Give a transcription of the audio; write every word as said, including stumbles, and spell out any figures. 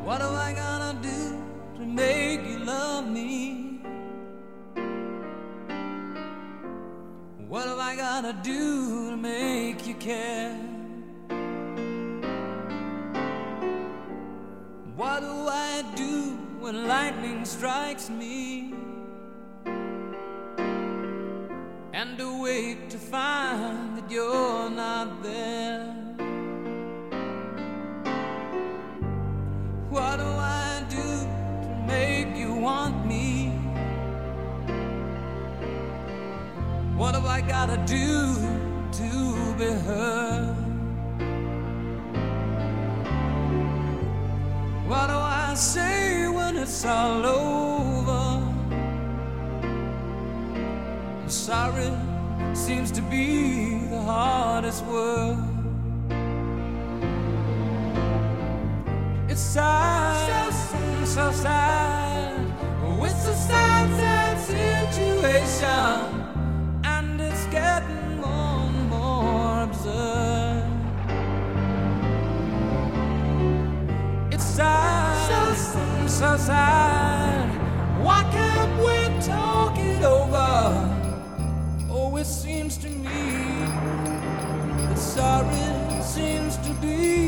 What am I gonna do to make you love me? What have I gotta do to make you care? What do I do when lightning strikes me and awake to find that you're not there? What do I do to make you want me? What have I gotta do to be heard? What do I say when it's all over? Sorry seems to be the hardest word. It's sad, so sad, so sad. It's a sad, sad situation, and it's getting more and more absurd. It's sad, so sad, so sad. Why can't we talk it over? Oh, it seems to me that sorry seems to be